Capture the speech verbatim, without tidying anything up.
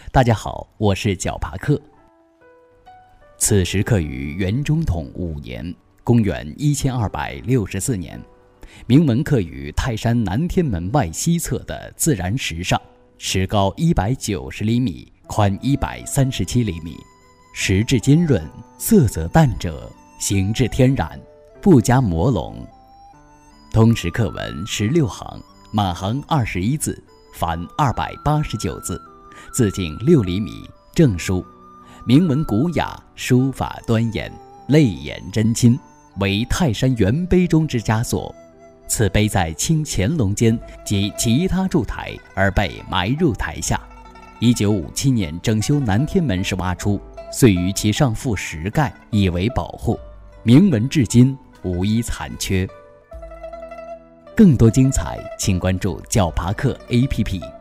大家好，我是角爬克。此时刻于元中统五年，公元一千二百六十四年，铭文刻于泰山南天门外西侧的自然石上，石高一百九十厘米，宽一百三十七厘米，石质坚润，色泽淡赭，形制天然，不加磨龙。通石刻文十六行，满行二十一字，凡二百八十九字，字径六厘米，正书。铭文古雅，书法端严，泪眼真亲，为泰山元碑中之佳作。此碑在清乾隆间及其他筑台而被埋入台下。一九五七年整修南天门时挖出，遂于其上覆石盖，以为保护。铭文至今无一残缺。更多精彩，请关注角爬克 A P P。